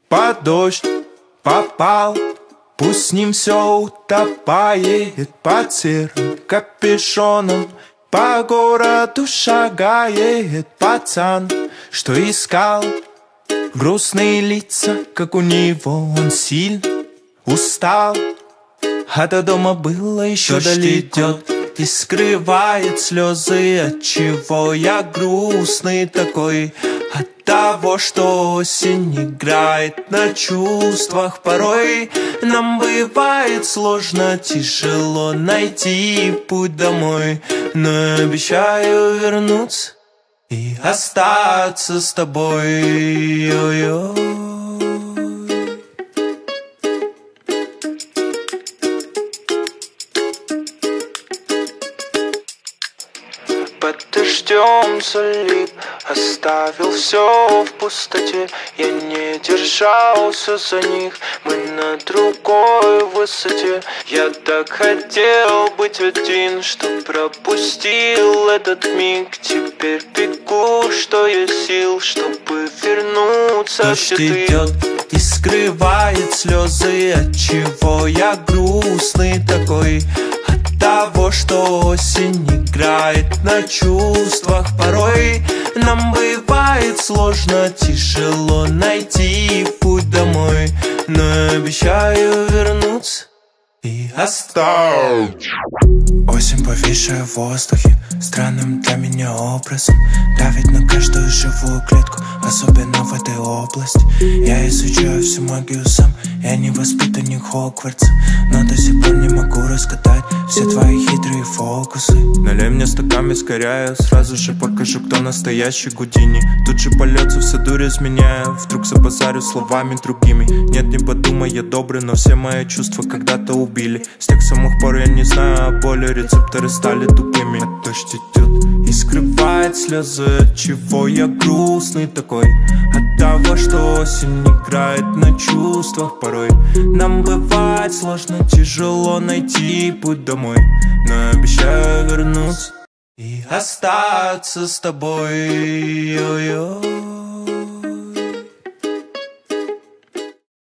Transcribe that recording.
под дождь попал, пусть с ним все утопает. Под серым капюшоном по городу шагает пацан, что искал грустные лица, как у него. Он сильно устал, а до дома было еще далеко. Идет и скрывает слезы, отчего я грустный такой. От того, что осень играет на чувствах. Порой нам бывает сложно, тяжело найти путь домой. Но я обещаю вернуться и остаться с тобой. Ой-ой. Под дождем залип, оставил все в пустоте. Я не держался за них, мы на другой высоте. Я так хотел быть один, что пропустил этот миг. Теперь бегу, что есть сил, чтобы вернуться. Дождь идет и скрывает слезы, отчего я грустный такой. От того, что осень играет на чувствах. Порой нам бывает сложно, тяжело найти путь домой. Но я обещаю вернуться и остаться. Осень, повисшая в воздухе, странным для меня образом, давит на каждую живую клетку, особенно в этой области. Я изучаю всю магию сам, я не воспитанник Хогвартса, но до сих пор не могу разгадать все твои хитрые фокусы. Налей мне стакан вискаря, сразу же покажу, кто настоящий Гудини. Тут же польется вся дурь изменяя, вдруг забазарю словами другими. Нет, не подумай, я добрый, но все мои чувства когда-то убили. С тех самых пор я не знаю о боли, рецепторы стали тупыми. Дождь идет и скрывает слезы, отчего я грустный такой. От того, что осень играет на чувствах. Порой нам бывает сложно, тяжело найти путь домой. Но я обещаю вернуться и остаться с тобой. Ой-ой.